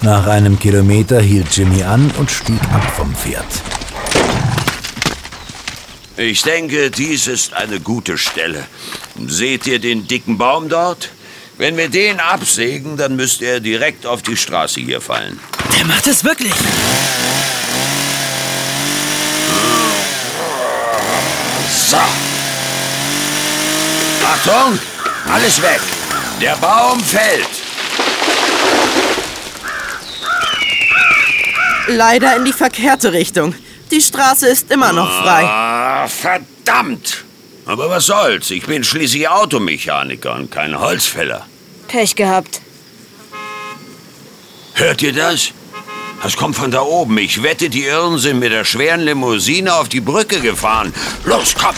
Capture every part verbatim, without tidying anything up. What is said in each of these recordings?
Nach einem Kilometer hielt Jimmy an und stieg ab vom Pferd. Ich denke, dies ist eine gute Stelle. Seht ihr den dicken Baum dort? Wenn wir den absägen, dann müsste er direkt auf die Straße hier fallen. Der macht es wirklich. So. Achtung, alles weg. Der Baum fällt. Leider in die verkehrte Richtung. Die Straße ist immer noch frei. Ah, verdammt. Aber was soll's? Ich bin schließlich Automechaniker und kein Holzfäller. Pech gehabt. Hört ihr das? Das kommt von da oben. Ich wette, die Irren sind mit der schweren Limousine auf die Brücke gefahren. Los, kommt!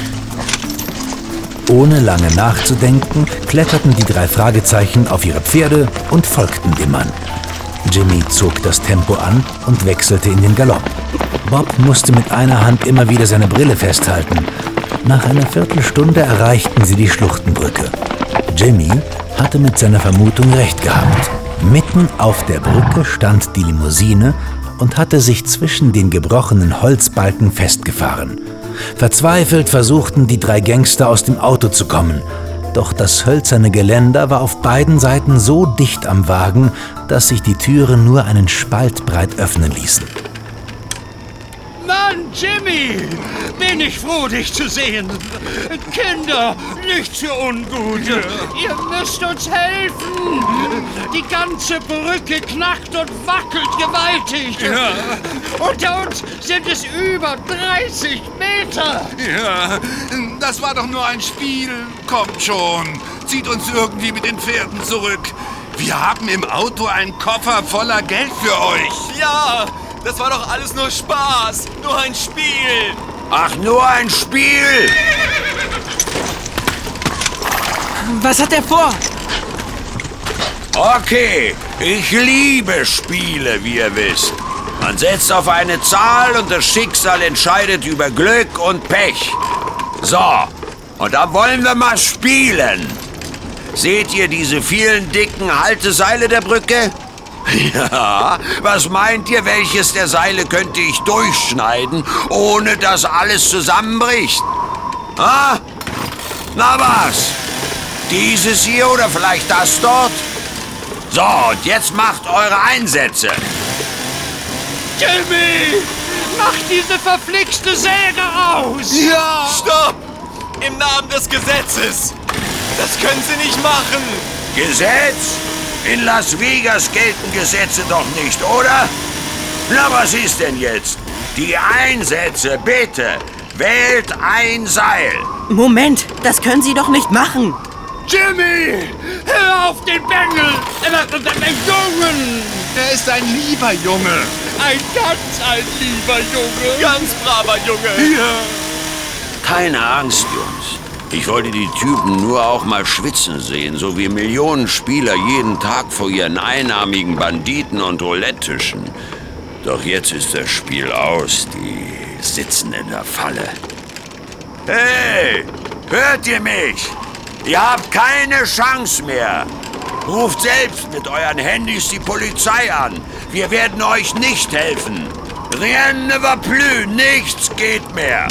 Ohne lange nachzudenken, kletterten die drei Fragezeichen auf ihre Pferde und folgten dem Mann. Jimmy zog das Tempo an und wechselte in den Galopp. Bob musste mit einer Hand immer wieder seine Brille festhalten. Nach einer Viertelstunde erreichten sie die Schluchtenbrücke. Jimmy hatte mit seiner Vermutung recht gehabt. Mitten auf der Brücke stand die Limousine und hatte sich zwischen den gebrochenen Holzbalken festgefahren. Verzweifelt versuchten die drei Gangster aus dem Auto zu kommen. Doch das hölzerne Geländer war auf beiden Seiten so dicht am Wagen, dass sich die Türen nur einen Spalt breit öffnen ließen. Mann, Jimmy! Bin ich froh, dich zu sehen. Kinder, nicht für Ungute. Ihr müsst uns helfen. Die ganze Brücke knackt und wackelt gewaltig. Ja. Unter uns sind es über dreißig Meter. Ja, das war doch nur ein Spiel. Kommt schon. Zieht uns irgendwie mit den Pferden zurück. Wir haben im Auto einen Koffer voller Geld für euch. Ja, das war doch alles nur Spaß. Nur ein Spiel. Ach, nur ein Spiel! Was hat er vor? Okay, ich liebe Spiele, wie ihr wisst. Man setzt auf eine Zahl und das Schicksal entscheidet über Glück und Pech. So, und da wollen wir mal spielen. Seht ihr diese vielen dicken Halteseile der Brücke? Ja, was meint ihr, welches der Seile könnte ich durchschneiden, ohne dass alles zusammenbricht? Ah? Na was? Dieses hier oder vielleicht das dort? So, und jetzt macht eure Einsätze. Jimmy, mach diese verflixte Säge aus! Ja! Stopp! Im Namen des Gesetzes! Das können Sie nicht machen! Gesetz? In Las Vegas gelten Gesetze doch nicht, oder? Na, was ist denn jetzt? Die Einsätze, bitte! Wählt ein Seil! Moment, das können Sie doch nicht machen. Jimmy, hör auf den Bengel! Den Jungen! Er ist ein lieber Junge. Ein ganz ein lieber Junge! Ganz braver Junge! Ja. Keine Angst, Jungs. Ich wollte die Typen nur auch mal schwitzen sehen, so wie Millionen Spieler jeden Tag vor ihren einarmigen Banditen und Roulette-Tischen. Doch jetzt ist das Spiel aus. Die sitzen in der Falle. Hey, hört ihr mich? Ihr habt keine Chance mehr. Ruft selbst mit euren Handys die Polizei an. Wir werden euch nicht helfen. Rien ne va plus, nichts geht mehr.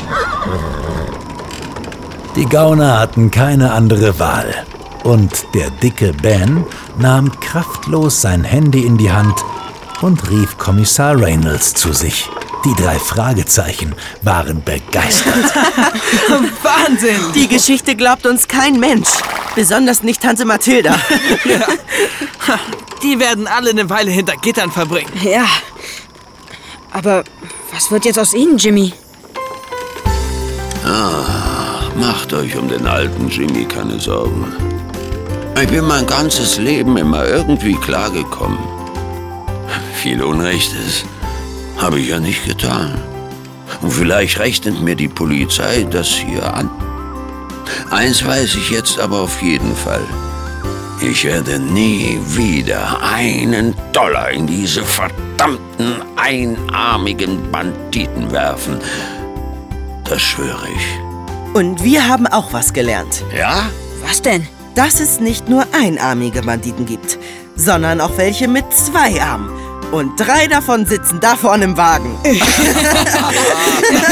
Die Gauner hatten keine andere Wahl. Und der dicke Ben nahm kraftlos sein Handy in die Hand und rief Kommissar Reynolds zu sich. Die drei Fragezeichen waren begeistert. Wahnsinn! Die Geschichte glaubt uns kein Mensch. Besonders nicht Tante Mathilda. Ja. Die werden alle eine Weile hinter Gittern verbringen. Ja. Aber was wird jetzt aus Ihnen, Jimmy? Ah, macht euch um den alten Jimmy keine Sorgen. Ich bin mein ganzes Leben immer irgendwie klargekommen. Viel Unrechtes habe ich ja nicht getan. Und vielleicht rechnet mir die Polizei das hier an. Eins weiß ich jetzt aber auf jeden Fall. Ich werde nie wieder einen Dollar in diese verdammten einarmigen Banditen werfen. Das schwöre ich. Und wir haben auch was gelernt. Ja? Was denn? Dass es nicht nur einarmige Banditen gibt, sondern auch welche mit zwei Armen. Und drei davon sitzen da vorne im Wagen. Die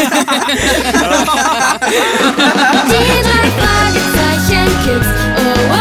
drei Fragezeichen Kids. Oh, oh.